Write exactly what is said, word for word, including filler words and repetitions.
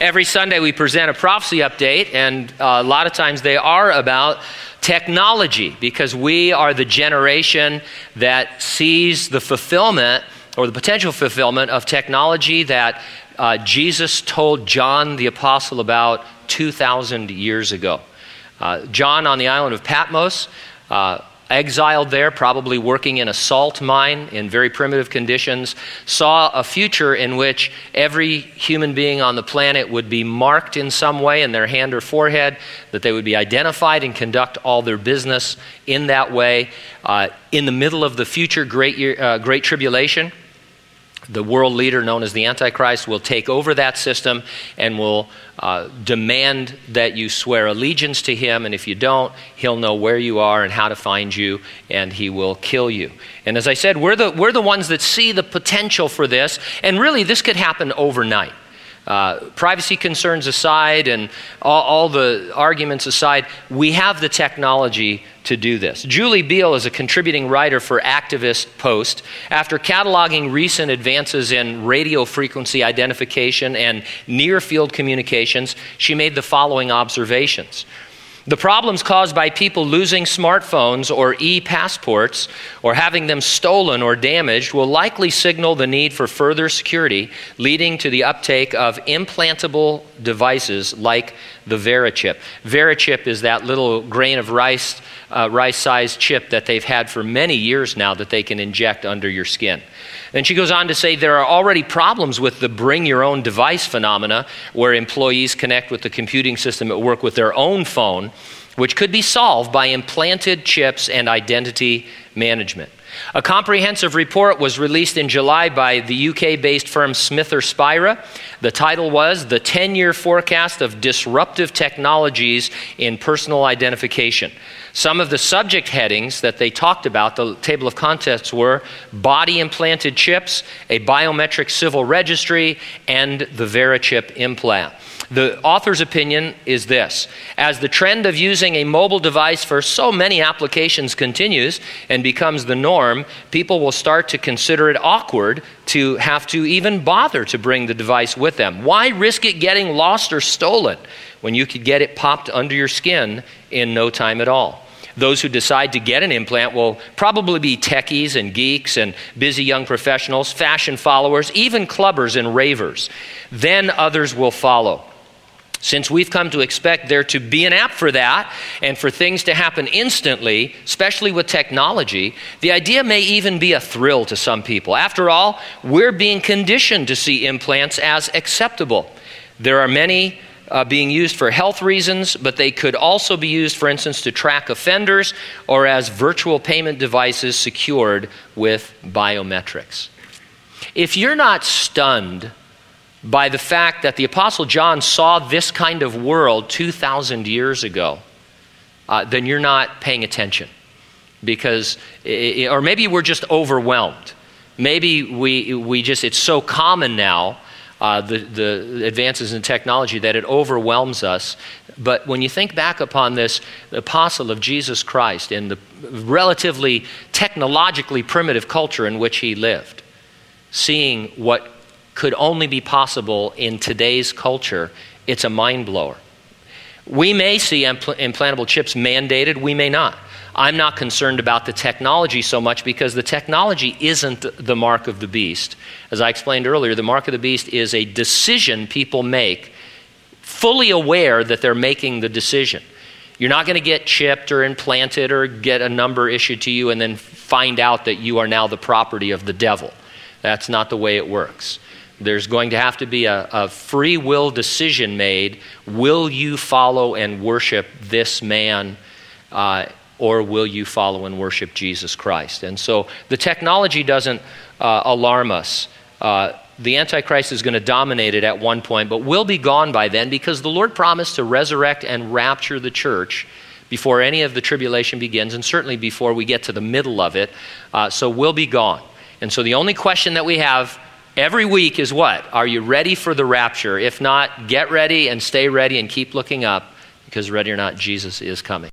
Every Sunday we present a prophecy update, and uh, a lot of times they are about technology, because we are the generation that sees the fulfillment or the potential fulfillment of technology that uh, Jesus told John the Apostle about two thousand years ago. Uh, John on the island of Patmos, uh, exiled there, probably working in a salt mine in very primitive conditions, saw a future in which every human being on the planet would be marked in some way in their hand or forehead, that they would be identified and conduct all their business in that way. Uh, in the middle of the future great, year, uh, great tribulation, the world leader known as the Antichrist will take over that system and will uh, demand that you swear allegiance to him, and if you don't, he'll know where you are and how to find you, and he will kill you. And as I said, we're the, we're the ones that see the potential for this, and really this could happen overnight. Uh, privacy concerns aside and all, all the arguments aside, we have the technology to do this. Julie Beal is a contributing writer for Activist Post. After cataloging recent advances in radio frequency identification and near-field communications, she made the following observations. The problems caused by people losing smartphones or e-passports or having them stolen or damaged will likely signal the need for further security, leading to the uptake of implantable devices like the VeriChip. VeriChip is that little grain of rice, uh, rice-sized chip that they've had for many years now that they can inject under your skin. And she goes on to say there are already problems with the bring-your-own-device phenomena, where employees connect with the computing system at work with their own phone, which could be solved by implanted chips and identity management. A comprehensive report was released in July by the U K-based firm Smith or Spira. The title was The ten-Year Forecast of Disruptive Technologies in Personal Identification. Some of the subject headings that they talked about, the table of contents, were body-implanted chips, a biometric civil registry, and the VeriChip implant. The author's opinion is this: as the trend of using a mobile device for so many applications continues and becomes the norm, people will start to consider it awkward to have to even bother to bring the device with them. Why risk it getting lost or stolen when you could get it popped under your skin in no time at all? Those who decide to get an implant will probably be techies and geeks and busy young professionals, fashion followers, even clubbers and ravers. Then others will follow. Since we've come to expect there to be an app for that and for things to happen instantly, especially with technology, the idea may even be a thrill to some people. After all, we're being conditioned to see implants as acceptable. There are many uh, being used for health reasons, but they could also be used, for instance, to track offenders or as virtual payment devices secured with biometrics. If you're not stunned by the fact that the Apostle John saw this kind of world two thousand years ago, uh, then you're not paying attention. Because, it, or maybe we're just overwhelmed. Maybe we we just, it's so common now, uh, the, the advances in technology, that it overwhelms us. But when you think back upon this apostle of Jesus Christ in the relatively technologically primitive culture in which he lived, seeing what could only be possible in today's culture, it's a mind blower. We may see impl- implantable chips mandated, we may not. I'm not concerned about the technology so much because the technology isn't the mark of the beast. As I explained earlier, the mark of the beast is a decision people make, fully aware that they're making the decision. You're not going to get chipped or implanted or get a number issued to you and then find out that you are now the property of the devil. That's not the way it works. There's going to have to be a, a free will decision made. Will you follow and worship this man, uh, or will you follow and worship Jesus Christ? And so the technology doesn't uh, alarm us. Uh, the Antichrist is going to dominate it at one point, but we'll be gone by then, because the Lord promised to resurrect and rapture the church before any of the tribulation begins, and certainly before we get to the middle of it. Uh, so we'll be gone. And so the only question that we have every week is what? Are you ready for the rapture? If not, get ready and stay ready and keep looking up, because ready or not, Jesus is coming.